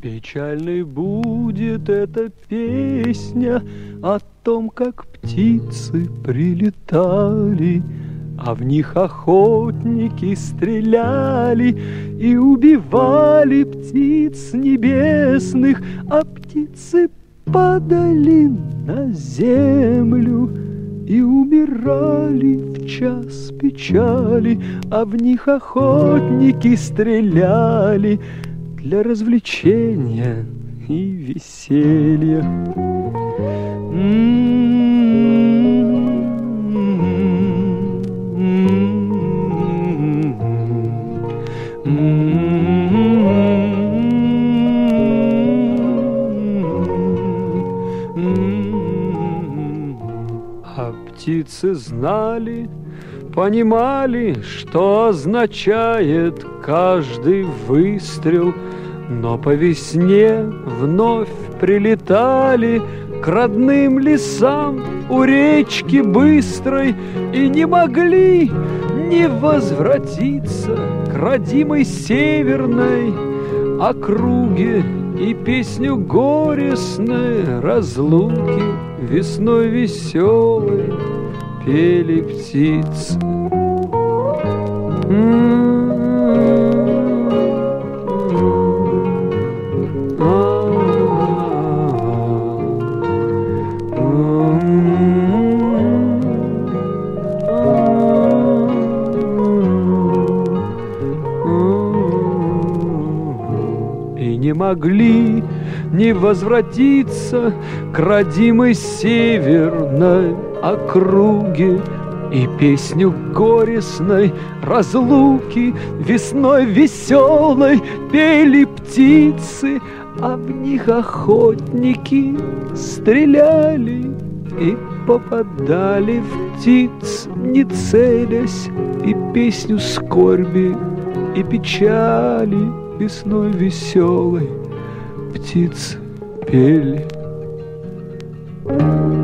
Печальной будет эта песня о том, как птицы прилетали, а в них охотники стреляли и убивали птиц небесных, а птицы падали на землю и умирали в час печали, а в них охотники стреляли для развлечения и веселья. А птицы знали, понимали, что означает каждый выстрел, но по весне вновь прилетали к родным лесам у речки быстрой и не могли не возвратиться к родимой северной округе и песню горестной разлуки весной веселой пели птицы. И не могли не возвратиться к родимой северной округе и песню горестной разлуки весной веселой пели птицы, а в них охотники стреляли и попадали в птиц, не целясь, и песню скорби и печали весной веселой птицы пели.